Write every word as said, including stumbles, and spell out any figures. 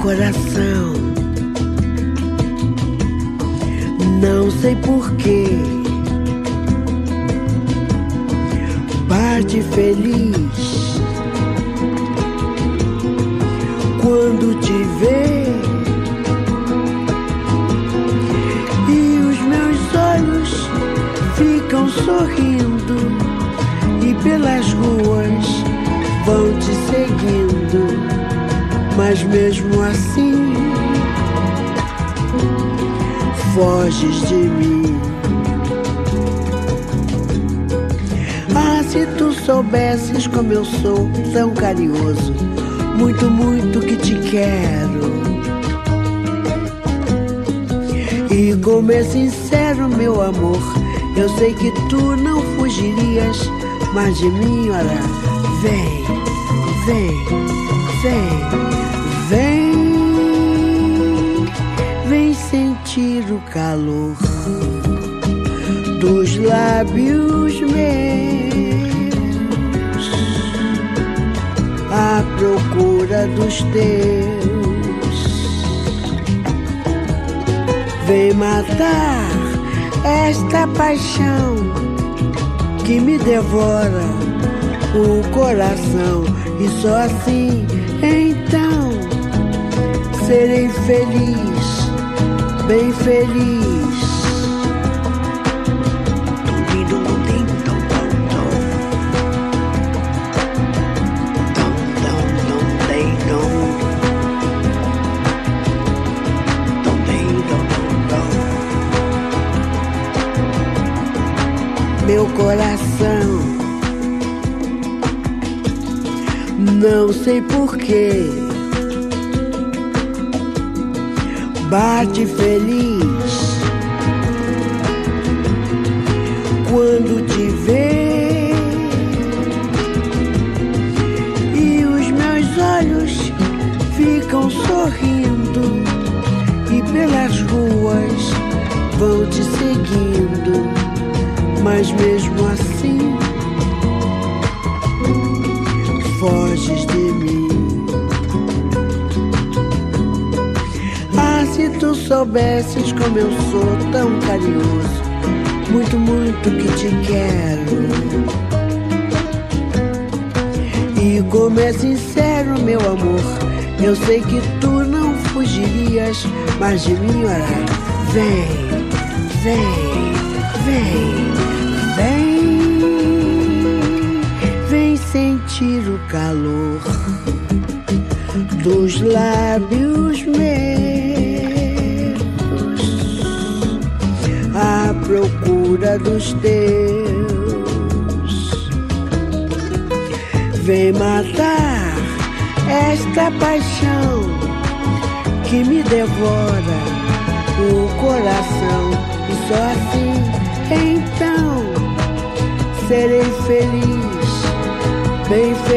coração, não sei porquê, bate feliz quando te vê, e os meus olhos ficam sorrindo e pelas ruas vão te seguindo, mas mesmo assim foges de mim. Ah, se tu soubesses como eu sou tão carinhoso, muito, muito que te quero, e como é sincero meu amor, eu sei que tu não fugirias mais de mim. Olha, vem, vem, vem, vem, vem sentir o calor dos lábios meus, à procura dos teus. Vem matar esta paixão que me devora o coração, e só assim então serei feliz, bem feliz. Meu coração, não sei porquê, bate feliz quando te vê, e os meus olhos ficam sorrindo e pelas ruas vão te seguindo, mas mesmo assim foges de mim. Ah, se tu soubesses como eu sou tão carinhoso, muito, muito que te quero, e como é sincero meu amor, eu sei que tu não fugirias mais de mim. Olha, vem, vem, vem, vem, vem sentir o calor dos lábios meus, à procura dos teus. Vem matar esta paixão que me devora o coração, e só assim então serei feliz, bem feliz.